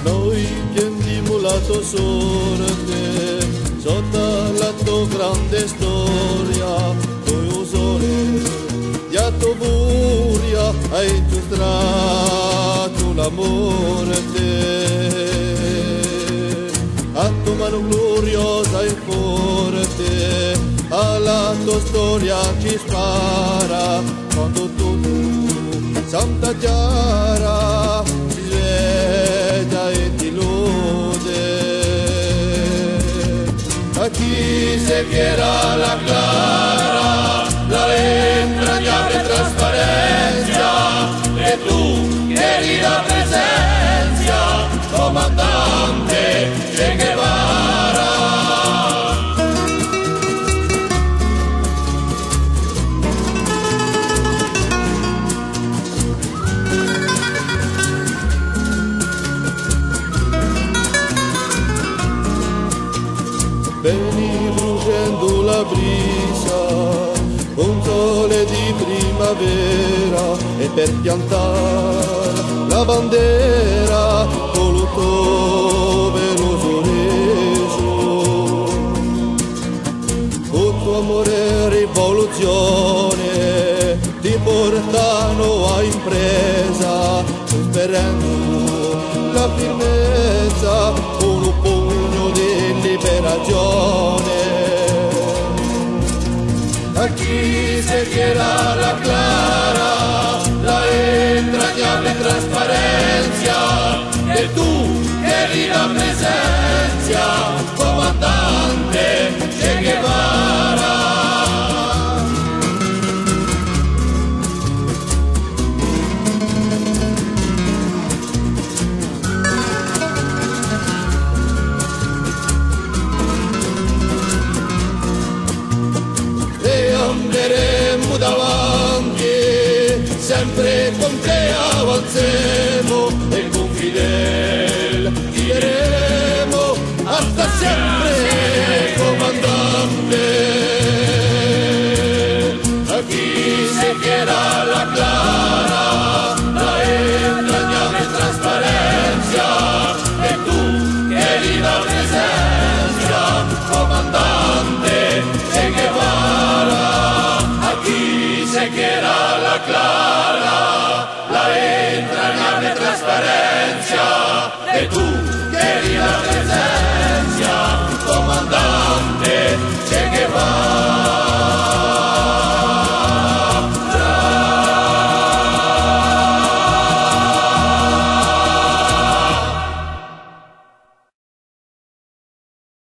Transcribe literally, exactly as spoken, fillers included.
Noi piangiamo la tua sorte, sotto la tua grande storia, noi usore, di atto furia, hai giostrato l'amore te. A tua mano gloriosa e forte, alla tua storia ci spara, quando tu, Santa Chiara, si sveglia e ti lode. A chi se quiera la clara, la entrañable trasparencia, e tu eri la presencia, comandante Che Guevara. Veni bruciando la brisa, un sole di primavera, e per piantare la bandera con il tuo veloce reso. Con tuo amore e rivoluzione ti portano a impresa, sperando la firmezza con un pugno di liberazione. A chi se quiera la clara, la entrañable trasparencia, e tu eri la presencia, comandante Che Guevara. Andremo davanti, sempre con te